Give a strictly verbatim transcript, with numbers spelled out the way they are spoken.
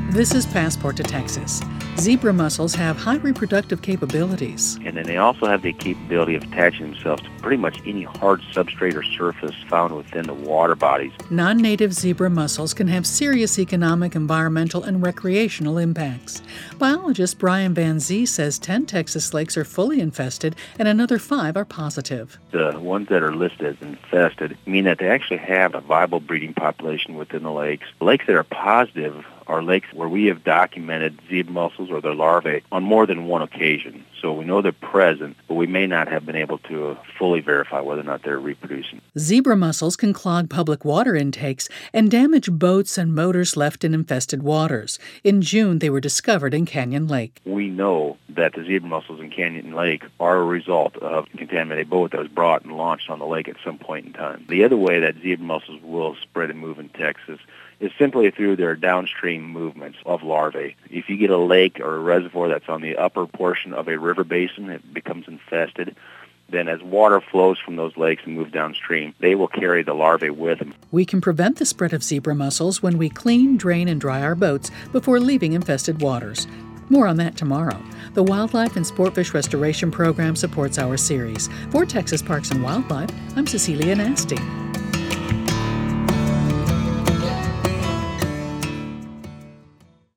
This is Passport to Texas. Zebra mussels have high reproductive capabilities. And then they also have the capability of attaching themselves to pretty much any hard substrate or surface found within the water bodies. Non-native zebra mussels can have serious economic, environmental, and recreational impacts. Biologist Brian Van Zee says ten Texas lakes are fully infested and another five are positive. The ones that are listed as infested mean that they actually have a viable breeding population within the lakes. Lakes that are positive are lakes where we have documented zebra mussels or their larvae on more than one occasion. So we know they're present, but we may not have been able to fully verify whether or not they're reproducing. Zebra mussels can clog public water intakes and damage boats and motors left in infested waters. In June, they were discovered in Canyon Lake. We know that the zebra mussels in Canyon Lake are a result of a contaminated boat that was brought and launched on the lake at some point in time. The other way that zebra mussels will spread and move in Texas is simply through their downstream movements of larvae. If you get a lake or a reservoir that's on the upper portion of a river basin, it becomes infested. Then as water flows from those lakes and moves downstream, they will carry the larvae with them. We can prevent the spread of zebra mussels when we clean, drain, and dry our boats before leaving infested waters. More on that tomorrow. The Wildlife and Sportfish Restoration Program supports our series. For Texas Parks and Wildlife, I'm Cecilia Nasty.